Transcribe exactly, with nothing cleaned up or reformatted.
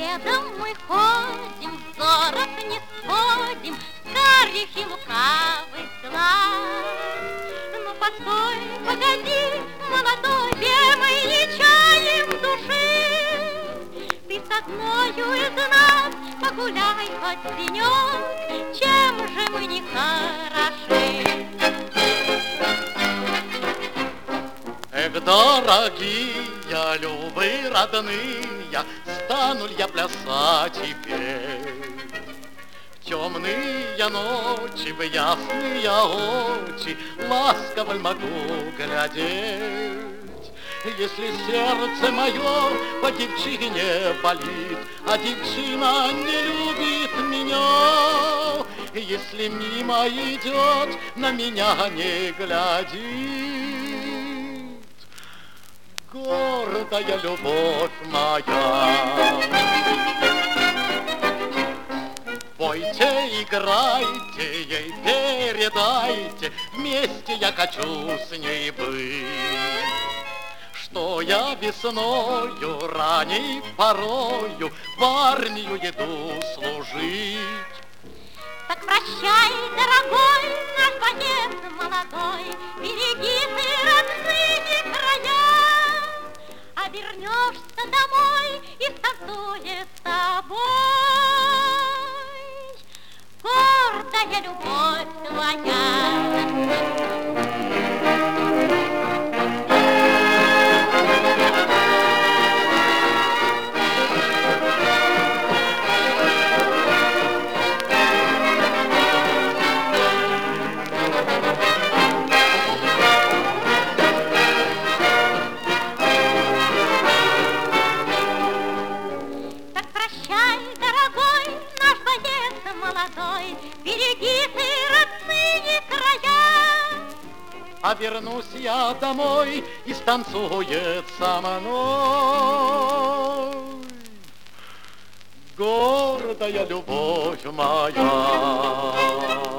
Следом мы ходим, взоров не сходим, карих и лукавый глаз. Ну постой, погоди, молодой, где мы не чаем души. Ты с одною из нас погуляй хоть денек, чем же мы не хороши. Эх, дорогие, любые, родные, стану ли я плясать теперь? В темные ночи, в ясные очи ласково могу глядеть. Если сердце мое по девчине болит, а девчина не любит меня, если мимо идет, на меня не глядит, гордая любовь моя. Пойте, играйте, ей передайте, вместе я хочу с ней быть. Что я весною, ранней порою в армию иду служить. Так прощай, дорогой, наш боец молодой, береги ты родные края, а вернешься домой и станцует с тобой гордая любовь твоя. Молодой, береги ты родные края. А вернусь я домой и станцует со мной гордая любовь моя.